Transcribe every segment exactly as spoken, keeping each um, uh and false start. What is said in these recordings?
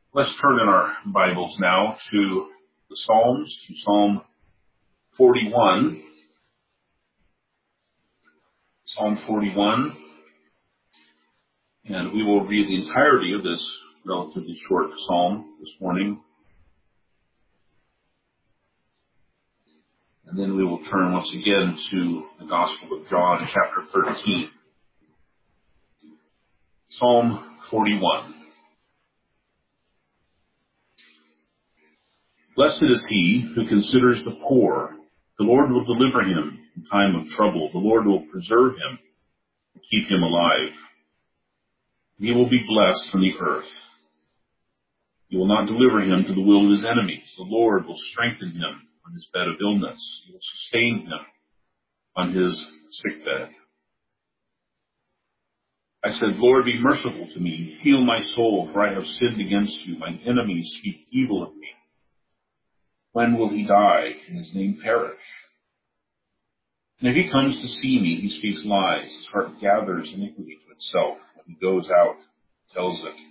Let's turn in our Bibles now to the Psalms, to Psalm forty-one. Psalm forty-one. And we will read the entirety of this relatively short psalm this morning. And then we will turn once again to the Gospel of John, chapter thirteen. Psalm forty-one. Blessed is he who considers the poor. The Lord will deliver him in time of trouble. The Lord will preserve him and keep him alive. He will be blessed from the earth. He will not deliver him to the will of his enemies. The Lord will strengthen him on his bed of illness. He will sustain him on his sickbed. I said, Lord, be merciful to me. Heal my soul, for I have sinned against you. My enemies speak evil of me. When will he die and his name perish? And if he comes to see me, he speaks lies. His heart gathers iniquity to itself. When he goes out, tells it.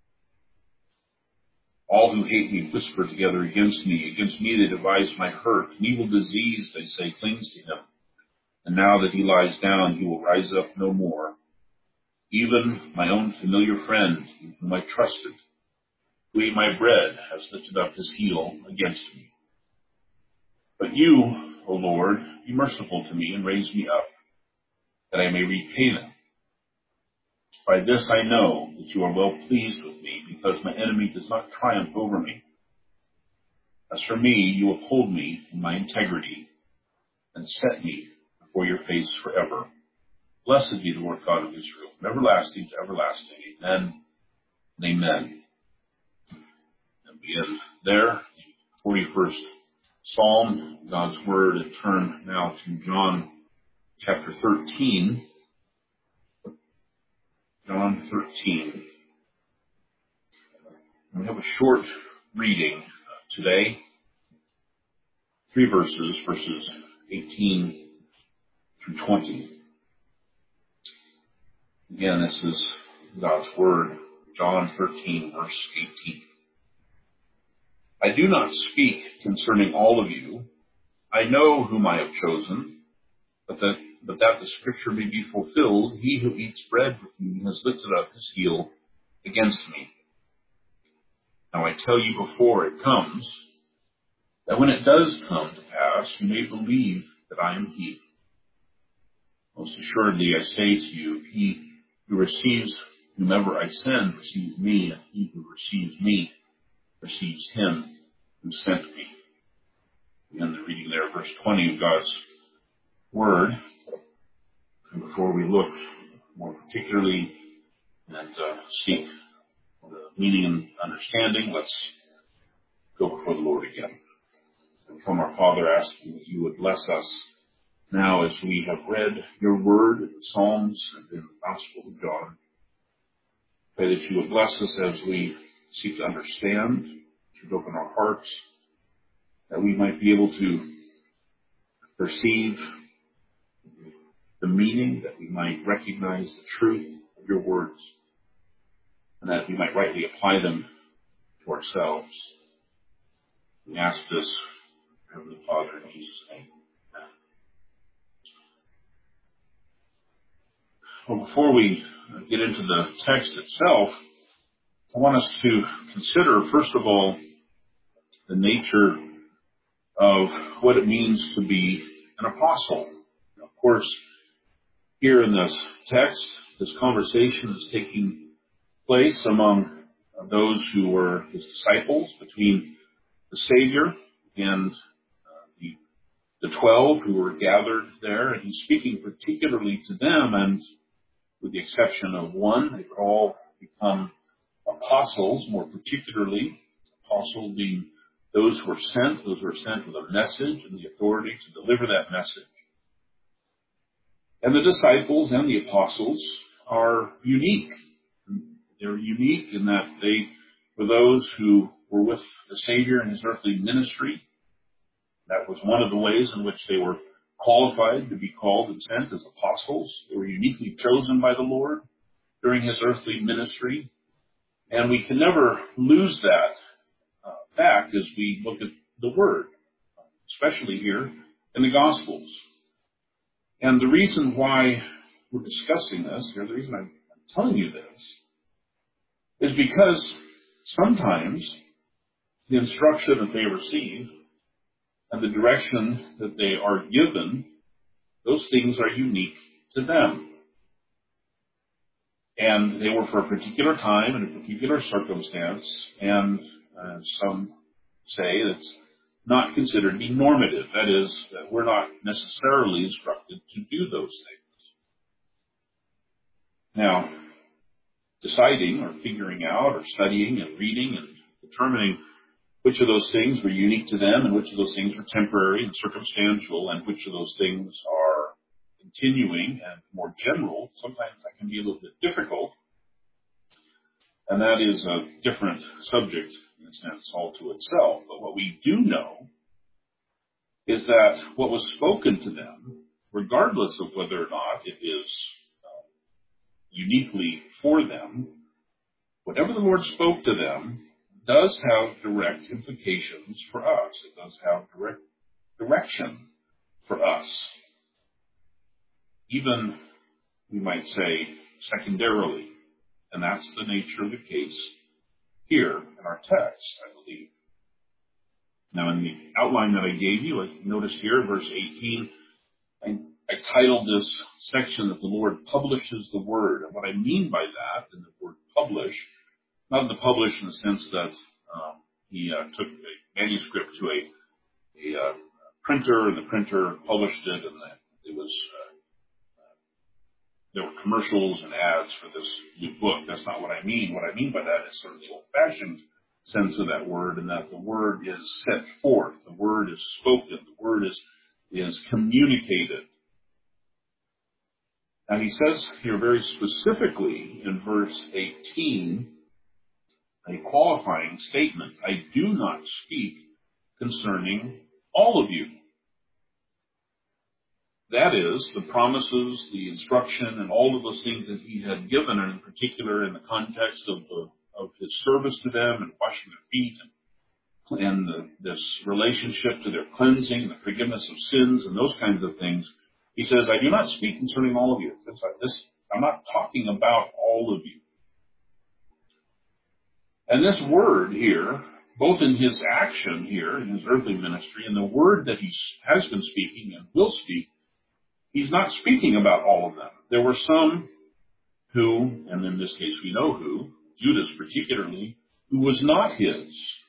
All who hate me whisper together against me. Against me they devise my hurt. An evil disease, they say, clings to him. And now that he lies down, he will rise up no more. Even my own familiar friend, in whom I trusted, who ate my bread, has lifted up his heel against me. But you, O Lord, be merciful to me and raise me up, that I may repay them. By this I know that you are well pleased with me, because my enemy does not triumph over me. As for me, you uphold me in my integrity, and set me before your face forever. Blessed be the Lord God of Israel, from everlasting to everlasting. Amen and amen. And we end there, the forty-first Psalm, God's Word, and turn now to John chapter thirteen. John thirteen. We have a short reading today. Three verses, verses eighteen through twenty. Again, this is God's Word, John thirteen, verse eighteen. I do not speak concerning all of you. I know whom I have chosen, but that, but that the scripture may be fulfilled, he who eats bread with me has lifted up his heel against me. Now I tell you before it comes, that when it does come to pass, you may believe that I am he. Most assuredly I say to you, he who receives whomever I send receives me, and he who receives me receives him who sent me. Again, the reading there, verse twenty of God's Word. And before we look more particularly and uh, seek the meaning and understanding, let's go before the Lord again. And from our Father, asking that you would bless us now as we have read your Word in the Psalms and in the Gospel of John. Pray that you would bless us as we seek to understand, to open our hearts, that we might be able to perceive the meaning, that we might recognize the truth of your words, and that we might rightly apply them to ourselves. We ask this, Heavenly Father, in Jesus' name. Amen. Well, before we get into the text itself, I want us to consider, first of all, the nature of what it means to be an apostle. Of course, here in this text, this conversation is taking place among those who were his disciples, between the Savior and uh, the, the twelve who were gathered there, and he's speaking particularly to them, and with the exception of one, they've all become apostles, more particularly, apostles being those who are sent, those who are sent with a message and the authority to deliver that message. And the disciples and the apostles are unique. They're unique in that they were those who were with the Savior in his earthly ministry. That was one of the ways in which they were qualified to be called and sent as apostles. They were uniquely chosen by the Lord during his earthly ministry. And we can never lose that uh, fact as we look at the Word, especially here in the Gospels. And the reason why we're discussing this, or the reason I'm telling you this, is because sometimes the instruction that they receive and the direction that they are given, those things are unique to them. And they were for a particular time and a particular circumstance, and uh, some say it's not considered to be normative. That is, that we're not necessarily instructed to do those things. Now, deciding or figuring out or studying and reading and determining which of those things were unique to them and which of those things were temporary and circumstantial and which of those things are continuing and more general, sometimes that can be a little bit difficult. And that is a different subject, in a sense, all to itself. But what we do know is that what was spoken to them, regardless of whether or not it is uh, uniquely for them, whatever the Lord spoke to them does have direct implications for us. It does have direct direction for us. Even, we might say, secondarily. And that's the nature of the case here in our text, I believe. Now, in the outline that I gave you, I noticed here, verse eighteen, I, I titled this section that the Lord publishes the word. And what I mean by that, in the word publish, not the publish in the sense that um, he uh, took a manuscript to a, a uh, printer, and the printer published it, and it was... Uh, There were commercials and ads for this new book. That's not what I mean. What I mean by that is sort of the old-fashioned sense of that word, and that the word is set forth. The word is spoken. The word is, is communicated. And he says here very specifically in verse eighteen, a qualifying statement, I do not speak concerning all of you. That is, the promises, the instruction, and all of those things that he had given, and in particular in the context of the, of his service to them and washing their feet and, and the, this relationship to their cleansing, the forgiveness of sins, and those kinds of things. He says, I do not speak concerning all of you. This, I'm not talking about all of you. And this word here, both in his action here, in his earthly ministry, and the word that he has been speaking and will speak, he's not speaking about all of them. There were some who, and in this case we know who, Judas particularly, who was not his.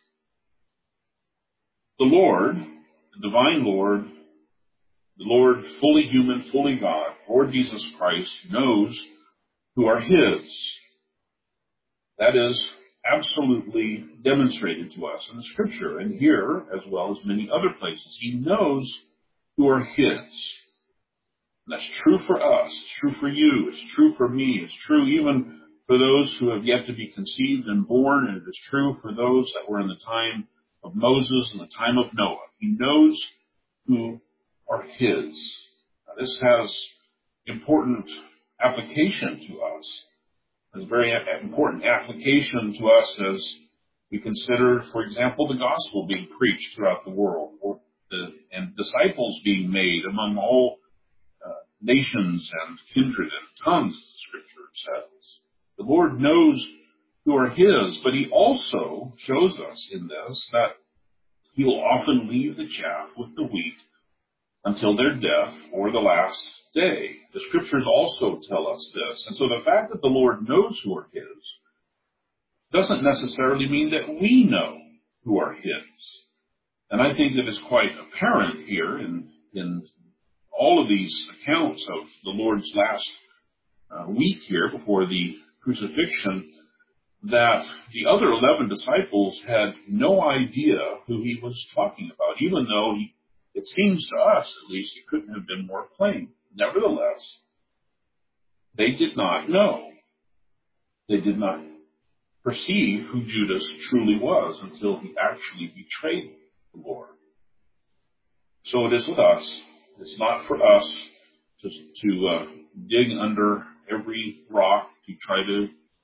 The Lord, the divine Lord, the Lord fully human, fully God, Lord Jesus Christ, knows who are his. That is absolutely demonstrated to us in the Scripture, and here, as well as many other places. He knows who are his. And that's true for us. It's true for you. It's true for me. It's true even for those who have yet to be conceived and born. And it is true for those that were in the time of Moses and the time of Noah. He knows who are his. Now, this has important application to us. It's a very important application to us as we consider, for example, the gospel being preached throughout the world, or the, and disciples being made among all nations and kindred and tongues, as the Scripture says. The Lord knows who are his, but he also shows us in this that he will often leave the chaff with the wheat until their death or the last day. The Scriptures also tell us this. And so the fact that the Lord knows who are his doesn't necessarily mean that we know who are his. And I think that it's quite apparent here in, in all of these accounts of the Lord's last uh, week here before the crucifixion, that the other eleven disciples had no idea who he was talking about, even though he, it seems to us, at least, it couldn't have been more plain. Nevertheless, they did not know. They did not perceive who Judas truly was until he actually betrayed the Lord. So it is with us. It's not for us to, to uh, dig under every rock to try to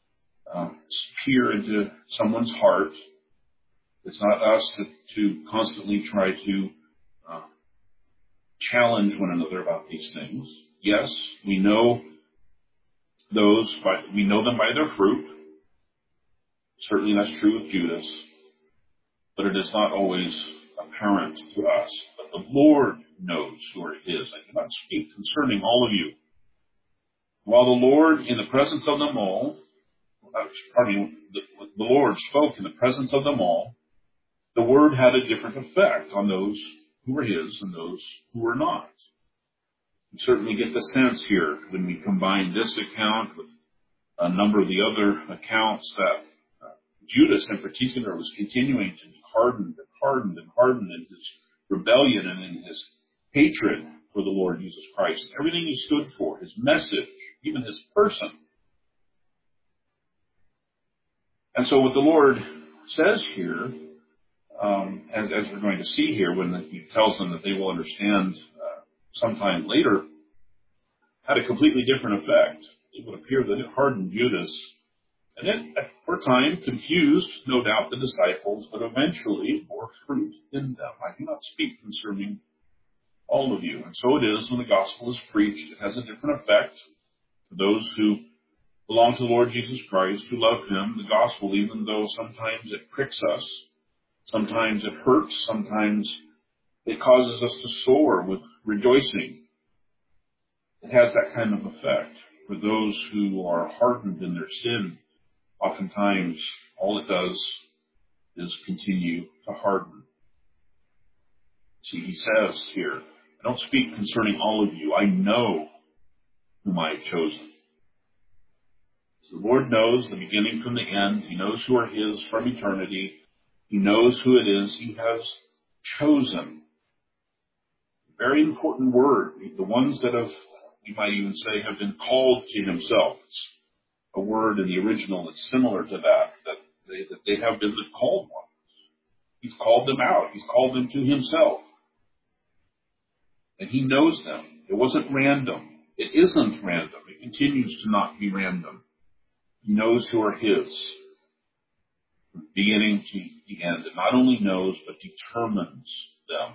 um, peer into someone's heart. It's not us to, to constantly try to uh, challenge one another about these things. Yes, we know those, by, we know them by their fruit. Certainly that's true with Judas, but it is not always apparent to us. But the Lord knows who are his. I cannot speak concerning all of you. While the Lord, in the presence of them all, uh, pardon me, the, the Lord spoke in the presence of them all, the word had a different effect on those who were his and those who were not. We certainly get the sense here when we combine this account with a number of the other accounts that uh, Judas in particular was continuing to be hardened and hardened and hardened in his rebellion and in his hatred for the Lord Jesus Christ. Everything he stood for, his message, even his person. And so what the Lord says here, um, as, as we're going to see here when he tells them that they will understand uh, sometime later, had a completely different effect. It would appear that it hardened Judas, and it, for a time, confused, no doubt, the disciples, but eventually bore fruit in them. I do not speak concerning all of you. And so it is when the gospel is preached. It has a different effect to those who belong to the Lord Jesus Christ, who love him. The gospel, even though sometimes it pricks us, sometimes it hurts, sometimes it causes us to soar with rejoicing. It has that kind of effect. For those who are hardened in their sin, oftentimes all it does is continue to harden. See, he says here, I don't speak concerning all of you. I know whom I have chosen. So the Lord knows the beginning from the end. He knows who are his from eternity. He knows who it is he has chosen. Very important word. The ones that have, you might even say, have been called to himself. It's a word in the original that's similar to that, that they, that they have been the called ones. He's called them out. He's called them to himself. And he knows them. It wasn't random. It isn't random. It continues to not be random. He knows who are his, from the beginning to the end. And not only knows, but determines them.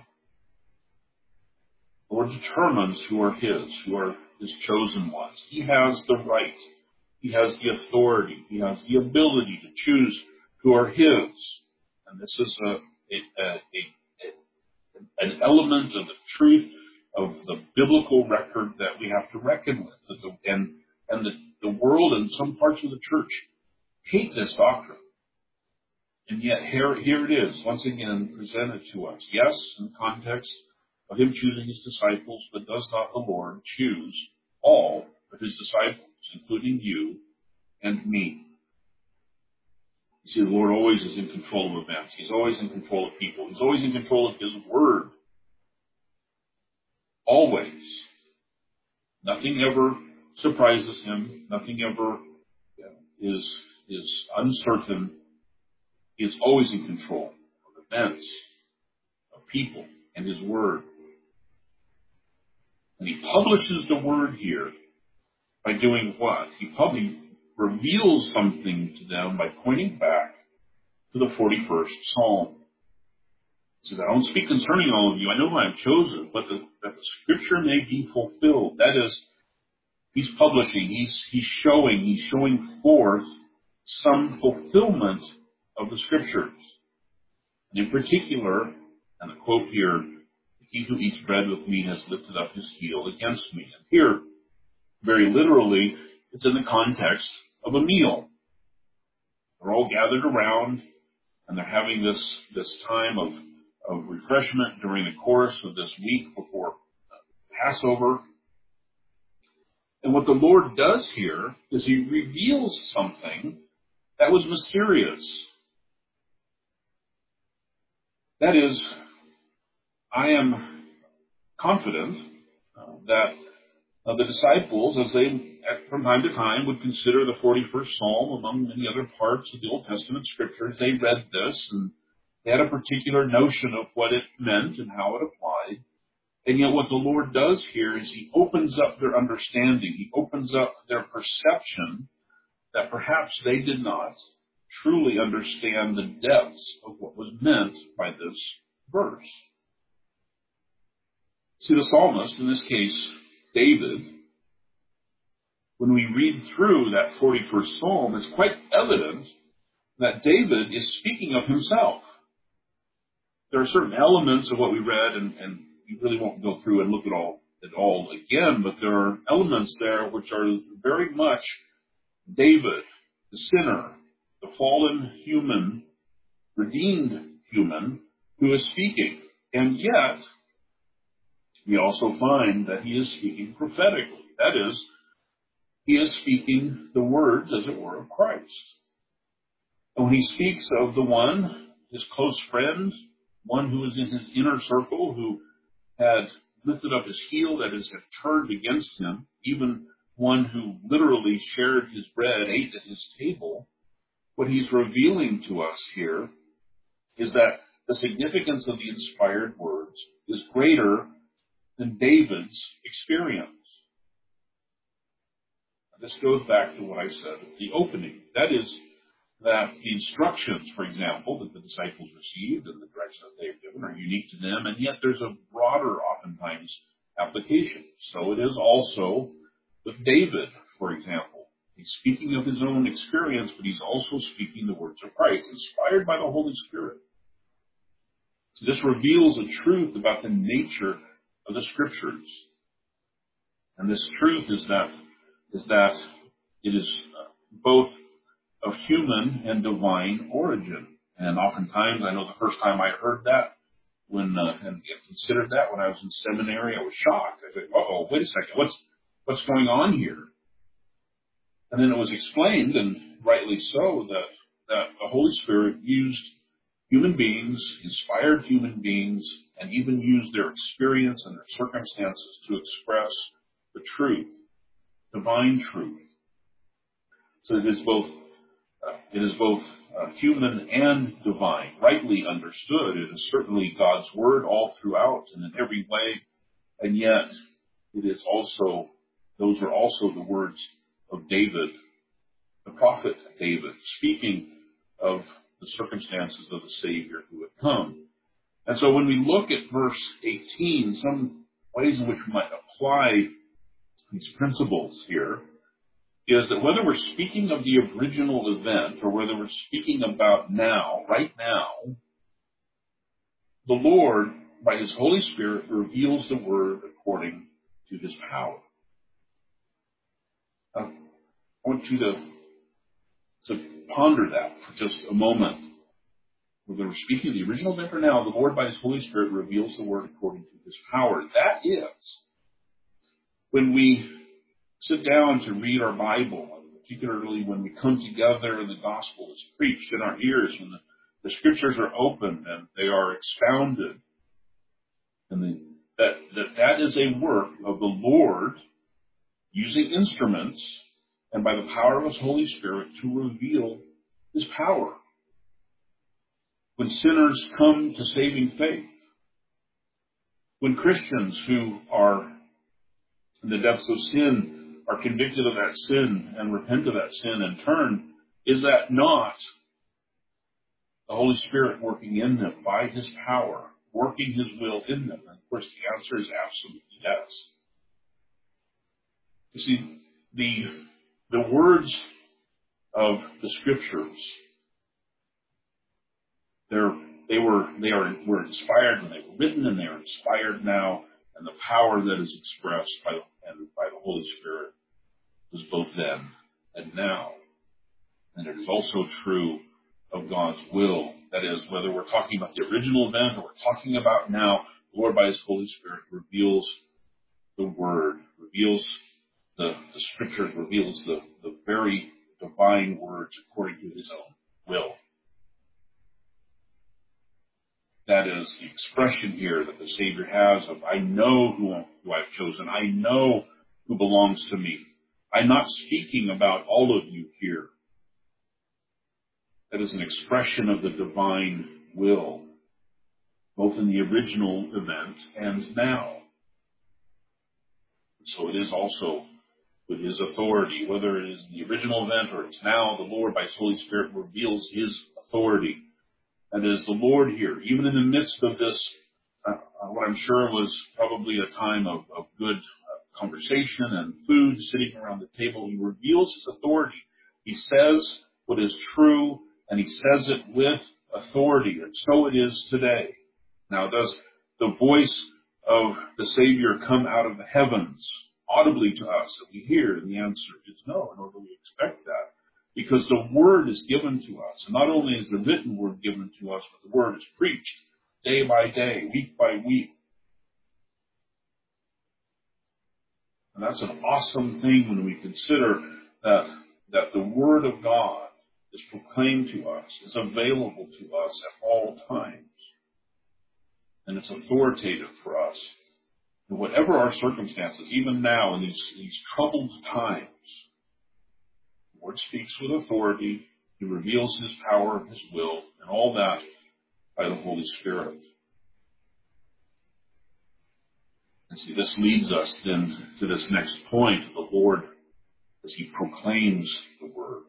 The Lord determines who are his, who are his chosen ones. He has the right. He has the authority. He has the ability to choose who are his. And this is a, a, a, a an element of the truth of the biblical record that we have to reckon with. That the, and and the, the world and some parts of the church hate this doctrine. And yet here, here it is, once again presented to us. Yes, in the context of him choosing his disciples, but does not the Lord choose all of his disciples, including you and me? You see, the Lord always is in control of events. He's always in control of people. He's always in control of his word. Always. Nothing ever surprises him. Nothing ever is, is uncertain. He is always in control of events, of people, and his word. And he publishes the word here by doing what? He probably reveals something to them by pointing back to the forty-first Psalm. He says, I don't speak concerning all of you. I know who I have chosen, but the, that the scripture may be fulfilled. That is, he's publishing, he's, he's showing, he's showing forth some fulfillment of the scriptures. And in particular, and the quote here, he who eats bread with me has lifted up his heel against me. And here, very literally, it's in the context of a meal. They're all gathered around, and they're having this, this time of, of refreshment during the course of this week before Passover. And what the Lord does here is he reveals something that was mysterious. That is, I am confident uh, that uh, the disciples, as they from time to time would consider the forty-first Psalm among many other parts of the Old Testament scriptures, they read this and they had a particular notion of what it meant and how it applied. And yet what the Lord does here is he opens up their understanding. He opens up their perception that perhaps they did not truly understand the depths of what was meant by this verse. See, the psalmist, in this case, David, when we read through that forty-first psalm, it's quite evident that David is speaking of himself. There are certain elements of what we read, and, and we really won't go through and look at all it all again, but there are elements there which are very much David, the sinner, the fallen human, redeemed human, who is speaking. And yet, we also find that he is speaking prophetically. That is, he is speaking the words, as it were, of Christ. And when he speaks of the one, his close friend, one who was in his inner circle, who had lifted up his heel, that is, had turned against him, even one who literally shared his bread, ate at his table, what he's revealing to us here is that the significance of the inspired words is greater than David's experience. This goes back to what I said at the opening. That is, that the instructions, for example, that the disciples received and the directions that they have given are unique to them, and yet there's a broader, oftentimes, application. So it is also with David, for example. He's speaking of his own experience, but he's also speaking the words of Christ, inspired by the Holy Spirit. So this reveals a truth about the nature of the Scriptures. And this truth is that, is that it is both of human and divine origin. And oftentimes, I know the first time I heard that, when uh, and considered that when I was in seminary, I was shocked. I said, "Uh-oh, wait a second, what's what's going on here?" And then it was explained, and rightly so, that that the Holy Spirit used human beings, inspired human beings, and even used their experience and their circumstances to express the truth, divine truth. So it is both uh, it is both uh, human and divine. Rightly understood, it is certainly God's word all throughout and in every way, and yet it is also those are also the words of David, the prophet David, speaking of the circumstances of the Savior who had come. And so when we look at verse eighteen, some ways in which we might apply these principles here is that whether we're speaking of the original event or whether we're speaking about now, right now, the Lord, by His Holy Spirit, reveals the Word according to His power. Now, I want you to, to ponder that for just a moment. Whether we're speaking of the original event or now, the Lord, by His Holy Spirit, reveals the Word according to His power. That is, when we sit down to read our Bible, particularly when we come together and the gospel is preached in our ears, when the, the scriptures are opened and they are expounded, and the, that, that that is a work of the Lord using instruments and by the power of His Holy Spirit to reveal His power. When sinners come to saving faith, when Christians who are in the depths of sin are convicted of that sin and repent of that sin and turn, is that not the Holy Spirit working in them by His power, working His will in them? And of course, the answer is absolutely yes. You see, the, the words of the Scriptures, they're, they were, they are, were inspired when they were written, and they are inspired now, and the power that is expressed by the and by the Holy Spirit was both then and now. And it is also true of God's will. That is, whether we're talking about the original event or we're talking about now, the Lord by His Holy Spirit reveals the Word, reveals the, the Scriptures, reveals the, the very divine words according to His own will. That is the expression here that the Savior has of, I know who, who I've chosen. I know who belongs to me. I'm not speaking about all of you here. That is an expression of the divine will, both in the original event and now. So it is also with his authority, whether it is the original event or it's now, the Lord by his Holy Spirit reveals his authority. And as the Lord here, even in the midst of this, uh, what I'm sure was probably a time of, of good uh, conversation and food sitting around the table, he reveals his authority. He says what is true, and he says it with authority, and so it is today. Now, does the voice of the Savior come out of the heavens audibly to us that we hear? And the answer is no, nor do we expect that. Because the word is given to us. And not only is the written word given to us, but the word is preached day by day, week by week. And that's an awesome thing when we consider that, that the word of God is proclaimed to us, is available to us at all times. And it's authoritative for us. And whatever our circumstances, even now in these, these troubled times, the Lord speaks with authority. He reveals his power, his will, and all that by the Holy Spirit. And see, this leads us then to this next point of the Lord as he proclaims the word.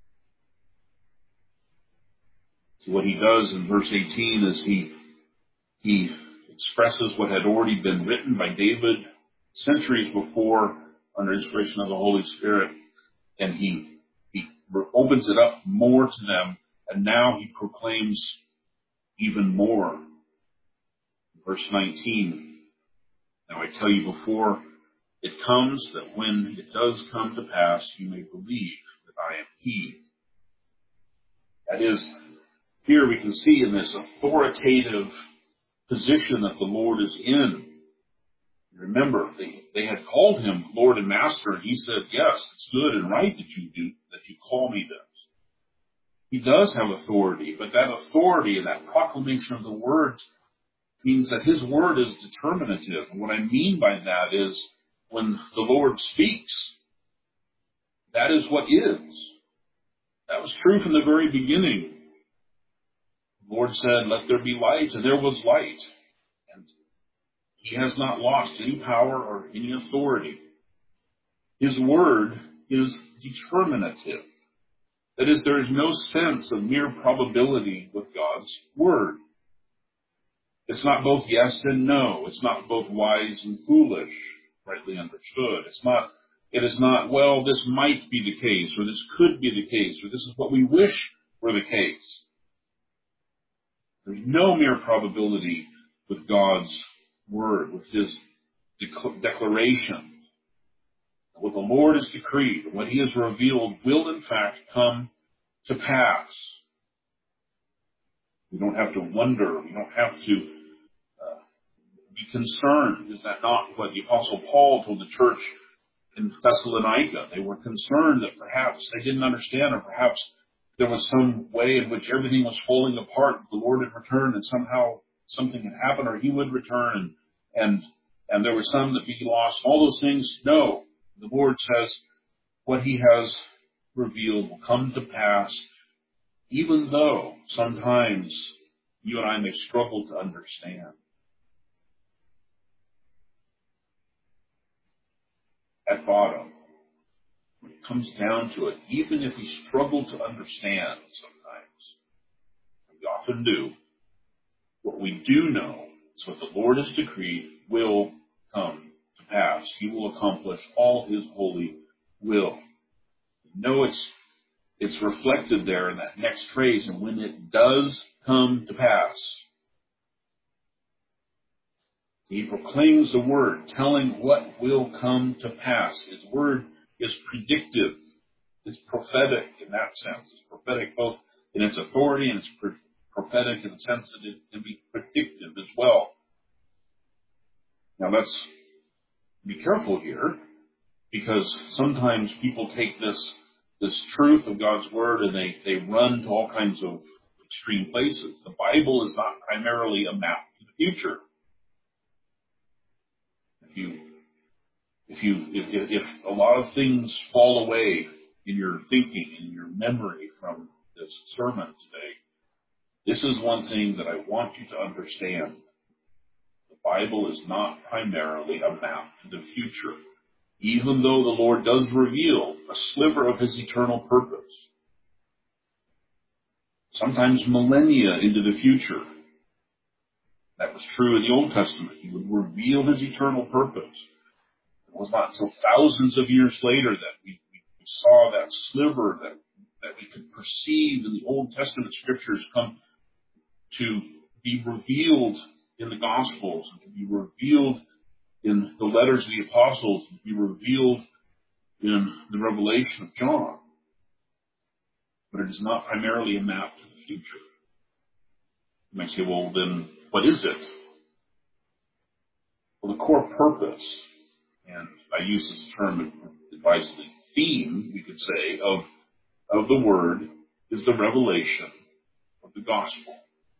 See, what he does in verse eighteen is he He expresses what had already been written by David centuries before under inspiration of the Holy Spirit, and he he opens it up more to them, and now he proclaims even more. Verse nineteen, now I tell you before it comes, that when it does come to pass, you may believe that I am he. That is, here we can see in this authoritative position that the Lord is in. Remember, they, they had called him Lord and Master, and he said, yes, it's good and right that you do, that you call me this. He does have authority, but that authority and that proclamation of the word means that his word is determinative. And what I mean by that is when the Lord speaks, that is what is. That was true from the very beginning. The Lord said, let there be light, and there was light. And he has not lost any power or any authority. His word is determinative. That is, there is no sense of mere probability with God's word. It's not both yes and no. It's not both wise and foolish, rightly understood. It's not, it is not, well, this might be the case, or this could be the case, or this is what we wish were the case. There's no mere probability with God's word, with his dec- declaration. What the Lord has decreed, what he has revealed, will in fact come to pass. We don't have to wonder. We don't have to uh, be concerned. Is that not what the Apostle Paul told the church in Thessalonica? They were concerned that perhaps they didn't understand, or perhaps there was some way in which everything was falling apart. The Lord had returned, and somehow something had happened, or he would return, and and, and there were some that be lost. All those things, no. The Lord says what he has revealed will come to pass, even though sometimes you and I may struggle to understand. At bottom, when it comes down to it, even if we struggle to understand sometimes, we often do, what we do know is what the Lord has decreed will come to pass. He will accomplish all his holy will. No, it's it's reflected there in that next phrase, and when it does come to pass. He proclaims the word, telling what will come to pass. His word is predictive. It's prophetic in that sense. It's prophetic both in its authority, and it's pro- prophetic in the sense that it can be predictive as well. Now let's be careful here, because sometimes people take this this truth of God's word and they, they run to all kinds of extreme places. The Bible is not primarily a map to the future. If you, if you, if, if a lot of things fall away in your thinking, in your memory from this sermon today, this is one thing that I want you to understand. The Bible is not primarily a map to the future. even though the Lord does reveal a sliver of his eternal purpose, sometimes millennia into the future. That was true in the Old Testament. He would reveal his eternal purpose. It was not until thousands of years later that we, we saw that sliver that, that we could perceive in the Old Testament scriptures come to be revealed in the Gospels, and to be revealed in the letters of the apostles, and to be revealed in the revelation of John. But it is not primarily a map to the future. You might say, well, then what is it? Well, the core purpose, and I use this term advisedly, theme, we could say, of, of the Word is the revelation of the gospel.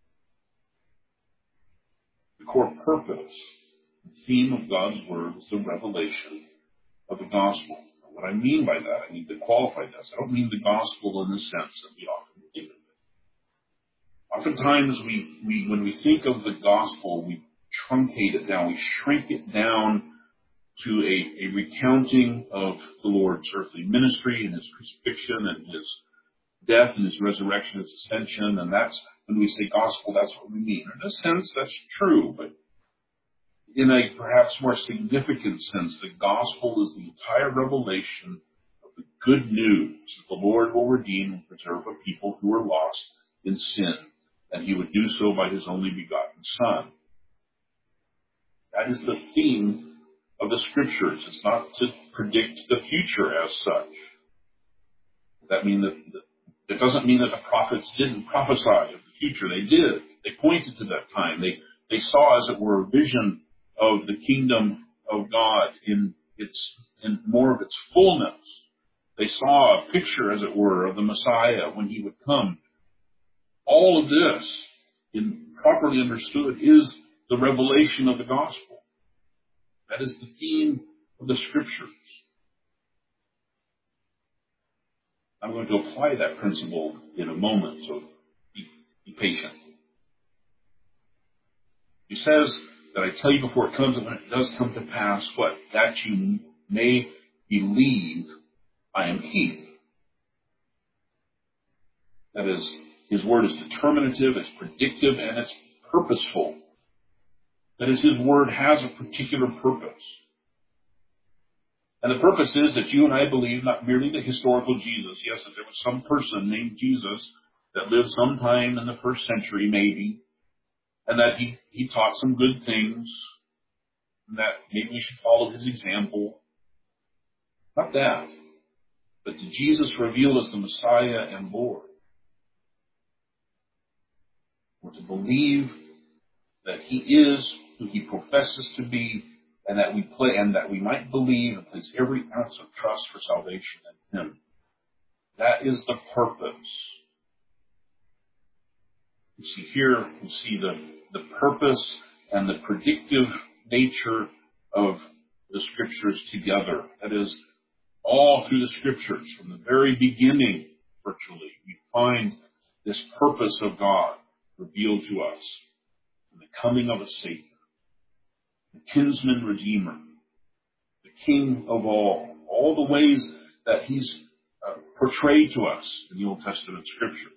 The core purpose, the theme of God's Word is the revelation of the gospel. And what I mean by that, I need to qualify this. I don't mean the gospel in the sense that we often think of it. Oftentimes, we, we, when we think of the gospel, we truncate it down. We shrink it down to a, a recounting of the Lord's earthly ministry and his crucifixion and his death and his resurrection, his ascension. And that's, when we say gospel, that's what we mean. In a sense, that's true, but in a perhaps more significant sense, the gospel is the entire revelation of the good news that the Lord will redeem and preserve a people who are lost in sin, and he would do so by his only begotten Son. That is the theme of the Scriptures. It's not to predict the future as such. Does that mean that, that it doesn't mean that the prophets didn't prophesy of the future. They did. They pointed to that time. They, they saw, as it were, a vision of the kingdom of God in its, in more of its fullness. They saw a picture, as it were, of the Messiah when he would come. All of this, in properly understood, is the revelation of the gospel. That is the theme of the Scriptures. I'm going to apply that principle in a moment, so be, be patient. He says that I tell you before it comes, when it does come to pass, what? That you may believe I am he. That is, his word is determinative, it's predictive, and it's purposeful. That is, his word has a particular purpose. And the purpose is that you and I believe not merely the historical Jesus. Yes, that there was some person named Jesus that lived sometime in the first century, maybe, and that he, he taught some good things, and that maybe we should follow his example. Not that, but to Jesus revealed as the Messiah and Lord. Or to believe that he is who he professes to be, and that we play, and that we might believe and place every ounce of trust for salvation in him. That is the purpose. You see here, you see the, the purpose and the predictive nature of the Scriptures together. That is, all through the Scriptures, from the very beginning, virtually, we find this purpose of God revealed to us in the coming of a Savior, the kinsman redeemer, the King of all, all the ways that he's uh, portrayed to us in the Old Testament Scripture.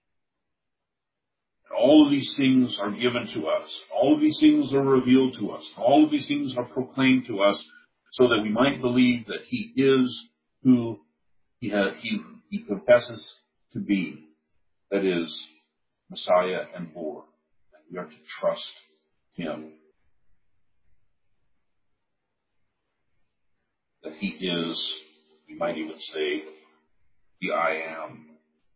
And all of these things are given to us. All of these things are revealed to us. All of these things are proclaimed to us so that we might believe that he is who he, ha- he, he confesses to be, that is, Messiah and Lord. And we are to trust him. That he is, you might even say, the I am.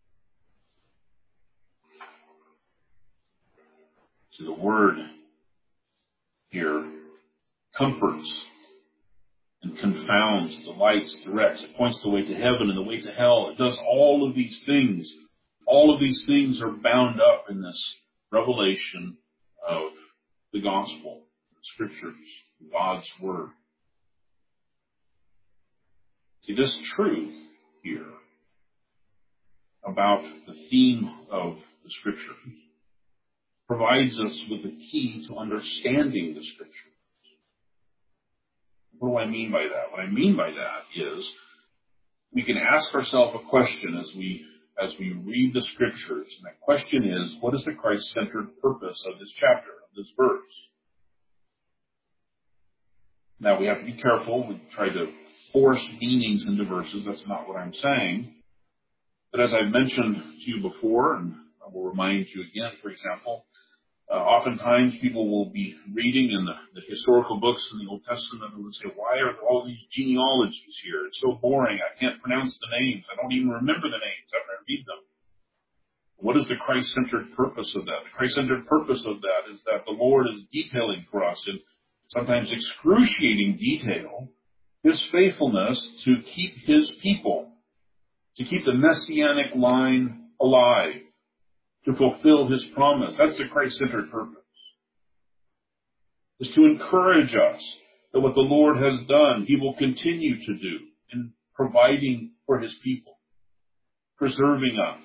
So the word here comforts and confounds, delights, directs. It points the way to heaven and the way to hell. It does all of these things. All of these things are bound up in this revelation of the gospel, the Scriptures, God's word. See, this truth here about the theme of the Scriptures provides us with a key to understanding the Scriptures. It What do I mean by that? What I mean by that is we can ask ourselves a question as we as we read the scriptures. And that question is, what is the Christ-centered purpose of this chapter, of this verse? Now, we have to be careful. We try to force meanings into verses. That's not what I'm saying. But as I've mentioned to you before, and I will remind you again, for example, uh, oftentimes people will be reading in the, the historical books in the Old Testament and will say, why are all these genealogies here? It's so boring. I can't pronounce the names. I don't even remember the names after I read them. What is the Christ-centered purpose of that? The Christ-centered purpose of that is that the Lord is detailing for us in sometimes excruciating detail His faithfulness to keep His people, to keep the Messianic line alive, to fulfill His promise. That's the Christ-centered purpose. Is to encourage us that what the Lord has done, He will continue to do in providing for His people, preserving us,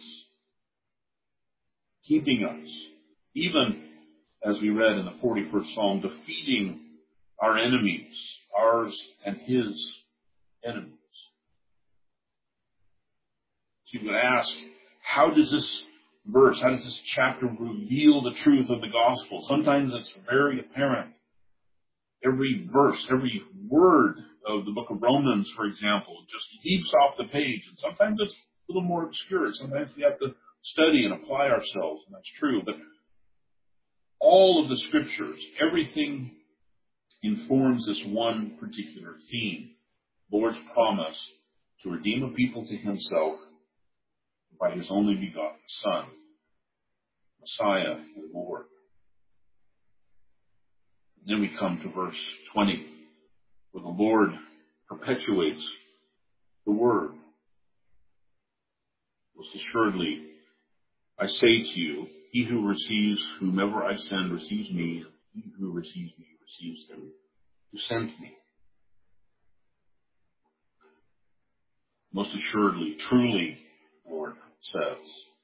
keeping us, even as we read in the forty-first Psalm, defeating our enemies, ours and His enemies. So you would ask, how does this verse, how does this chapter reveal the truth of the gospel? Sometimes it's very apparent. Every verse, every word of the book of Romans, for example, just leaps off the page. And sometimes it's a little more obscure. Sometimes we have to study and apply ourselves, and that's true. But all of the scriptures, everything informs this one particular theme. Lord's promise to redeem a people to Himself by His only begotten Son, Messiah and Lord. And then we come to verse twenty, where the Lord perpetuates the Word. Most assuredly, I say to you, he who receives whomever I send receives me, and he who receives me receives Him who sent me. Most assuredly, truly, Lord says,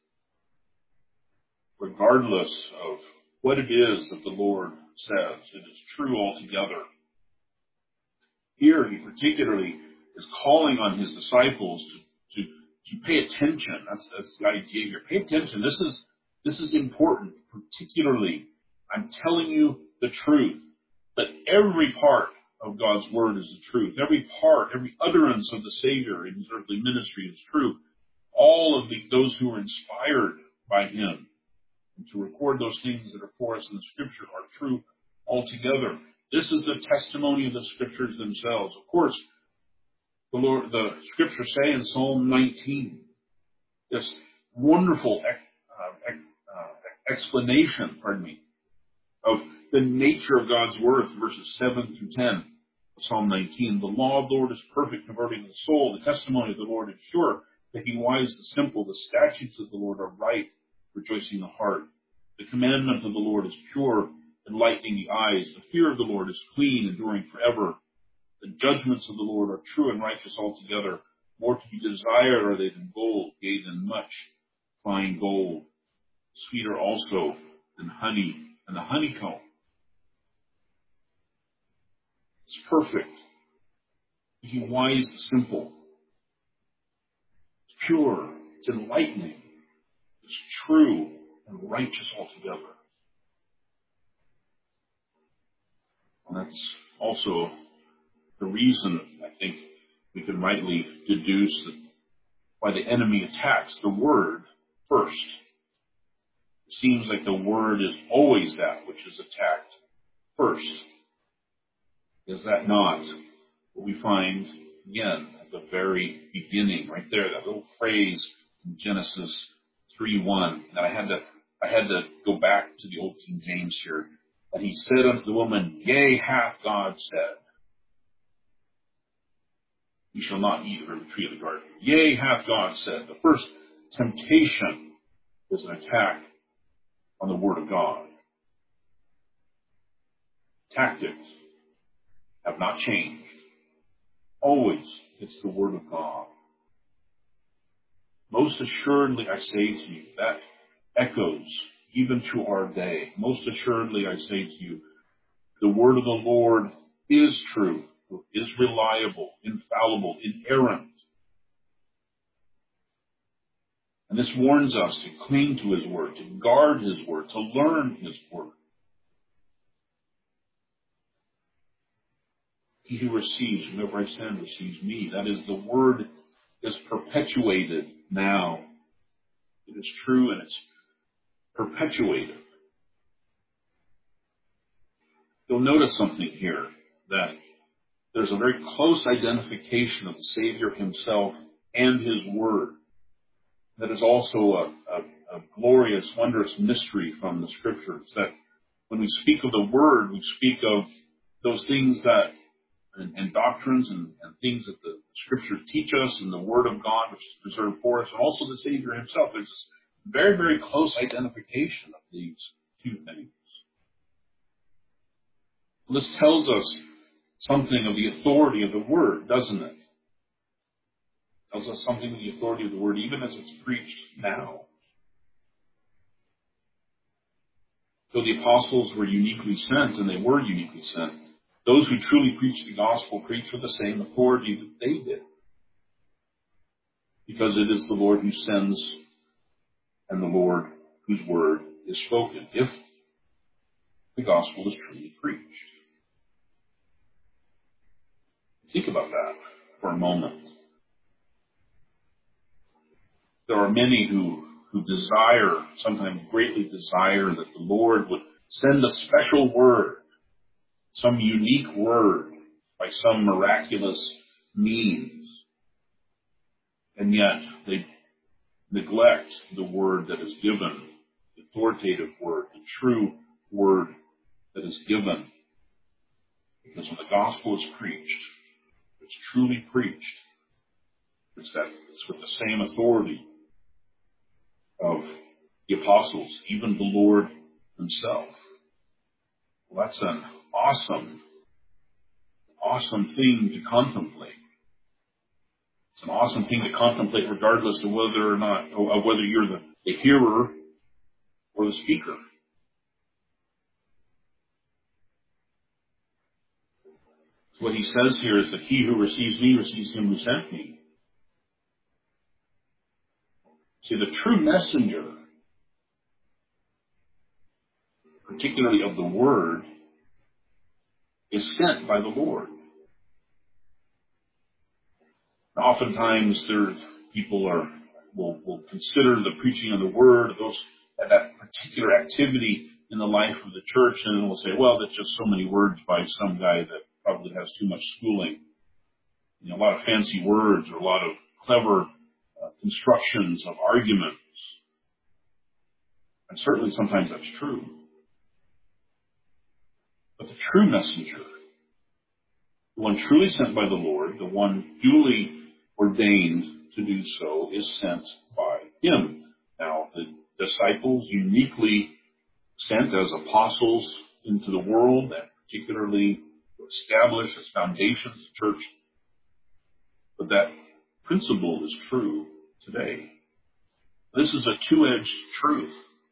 regardless of what it is that the Lord says, it is true altogether. Here, He particularly is calling on His disciples to, to, to pay attention. That's, that's the idea here. Pay attention. This is, this is important. Particularly, I'm telling you the truth, that every part of God's Word is the truth. Every part, every utterance of the Savior in His earthly ministry is true. All of the, those who are inspired by Him and to record those things that are for us in the Scripture are true altogether. This is the testimony of the Scriptures themselves. Of course, the Lord, the Scriptures say in Psalm nineteen, this wonderful uh, uh, explanation, pardon me, of the nature of God's Word, verses seven through ten of Psalm nineteen. The law of the Lord is perfect, converting the soul. The testimony of the Lord is sure, making wise the simple. The statutes of the Lord are right, rejoicing the heart. The commandment of the Lord is pure, enlightening the eyes. The fear of the Lord is clean, enduring forever. The judgments of the Lord are true and righteous altogether. More to be desired are they than gold, yea, than much fine gold. Sweeter also than honey and the honeycomb. It's perfect. Making wise the simple. It's pure. It's enlightening. It's true and righteous altogether. And that's also the reason, I think, we can rightly deduce that why the enemy attacks the Word first. It seems like the Word is always that which is attacked first. Is that not what we find, again, at the very beginning, right there, that little phrase in Genesis three one. And I had to, I had to go back to the Old King James here. And he said unto the woman, yea, hath God said, you shall not eat of every tree of the garden. Yea, hath God said. The first temptation is an attack on the Word of God. Tactics have not changed. Always, it's the Word of God. Most assuredly, I say to you, that echoes even to our day. Most assuredly, I say to you, the Word of the Lord is true. is reliable, infallible, inerrant. And this warns us to cling to his word, to guard his word, to learn his word. He who receives, whomever I send, receives me. That is, the word is perpetuated now. It is true and it's perpetuated. You'll notice something here, that there's a very close identification of the Savior himself and his word. That is also a, a, a glorious, wondrous mystery from the Scriptures, that when we speak of the word, we speak of those things that And, and doctrines and, and things that the Scriptures teach us, and the Word of God, which is preserved for us, and also the Savior himself. There's this very, very close identification of these two things. Well, this tells us something of the authority of the Word, doesn't it? It tells us something of the authority of the Word, even as it's preached now. So the apostles were uniquely sent, and they were uniquely sent. Those who truly preach the gospel preach with the same authority that they did. Because it is the Lord who sends and the Lord whose word is spoken, if the gospel is truly preached. Think about that for a moment. There are many who, who desire, sometimes greatly desire, that the Lord would send a special word, some unique word, by some miraculous means. And yet they neglect the word that is given, the authoritative word, the true word that is given. Because when the gospel is preached, it's truly preached, it's that it's with the same authority of the apostles, even the Lord himself. Well, that's an awesome, awesome thing to contemplate. It's an awesome thing to contemplate regardless of whether or not, of whether you're the, the hearer or the speaker. So what he says here is that he who receives me receives him who sent me. See, the true messenger, particularly of the word, is sent by the Lord. Oftentimes, there people are will, will consider the preaching of the word, those that particular activity in the life of the church, and will say, "Well, that's just so many words by some guy that probably has too much schooling. You know, a lot of fancy words, or a lot of clever uh, constructions of arguments." And certainly, sometimes that's true. But the true messenger, the one truly sent by the Lord, the one duly ordained to do so, is sent by him. Now, the disciples uniquely sent as apostles into the world, and particularly to establish its foundations, the church. But that principle is true today. This is a two-edged truth.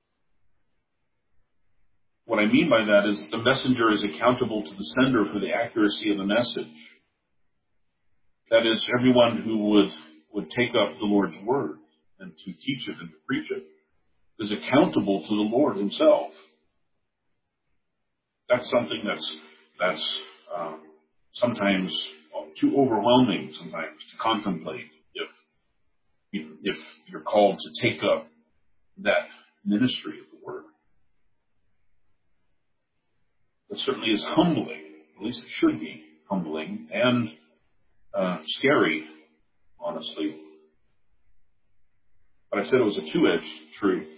What I mean by that is that the messenger is accountable to the sender for the accuracy of the message. That is, everyone who would, would take up the Lord's word and to teach it and to preach it is accountable to the Lord himself. That's something that's, that's um, sometimes too overwhelming sometimes to contemplate if, if you're called to take up that ministry of the word. It certainly is humbling, at least it should be humbling, and uh, scary, honestly. But I said it was a two-edged truth.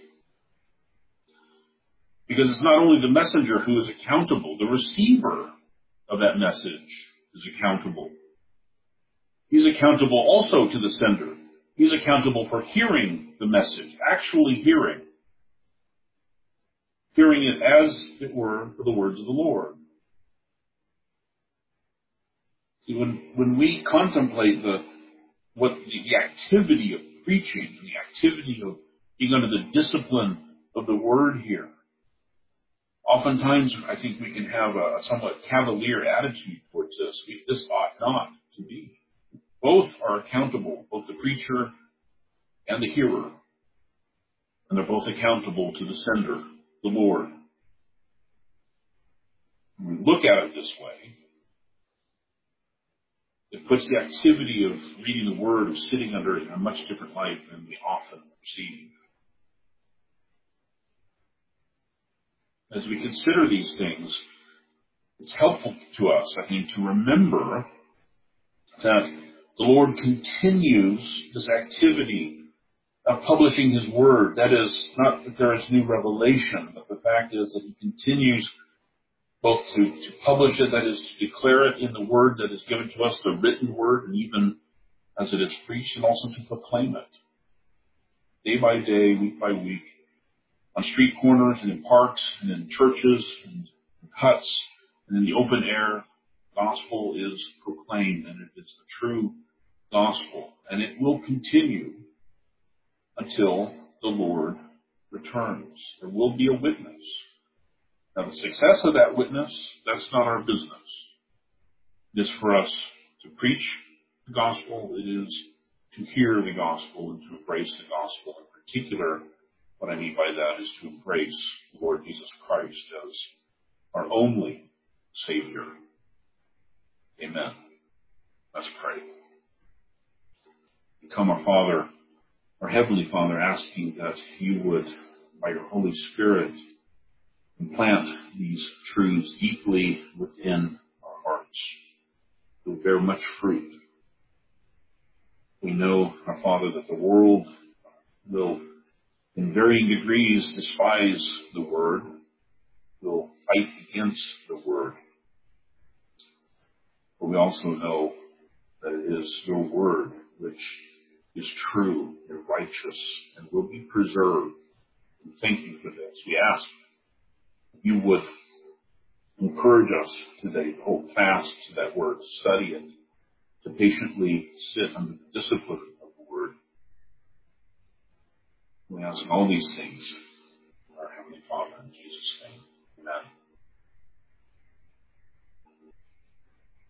Because it's not only the messenger who is accountable, the receiver of that message is accountable. He's accountable also to the sender. He's accountable for hearing the message, actually hearing. Hearing it as it were the words of the Lord. See, when, when we contemplate the what the, the activity of preaching and the activity of being under the discipline of the word here, Oftentimes, I think we can have a somewhat cavalier attitude towards this. This ought not to be. Both are accountable, both the preacher and the hearer. And they're both accountable to the sender, the Lord. When we look at it this way, it puts the activity of reading the Word, of sitting under it, in a much different light than we often perceive. As we consider these things, it's helpful to us, I think, to remember that the Lord continues this activity of publishing His Word. That is, not that there is new revelation, but the fact is that He continues both to, to publish it, that is, to declare it in the Word that is given to us, the written Word, and even as it is preached, and also to proclaim it. Day by day, week by week, on street corners and in parks and in churches and in huts and in the open air, the gospel is proclaimed, and it is the true gospel. And it will continue until the Lord returns. There will be a witness. Now, the success of that witness, that's not our business. It is for us to preach the gospel. It is to hear the gospel and to embrace the gospel. In particular, what I mean by that is to embrace the Lord Jesus Christ as our only Savior. Amen. Let's pray. Become our Father, our Heavenly Father, asking that you would, by your Holy Spirit, implant these truths deeply within our hearts. It will bear much fruit. We know, our Father, that the world will, in varying degrees, despise the Word, will fight against the Word. But we also know that it is your Word which is true and righteous and will be preserved. And thank you for this. We ask you would encourage us today to hold fast to that Word, to study it, to patiently sit under the discipline of the Word. We ask all these things, our Heavenly Father, in Jesus' name. Amen.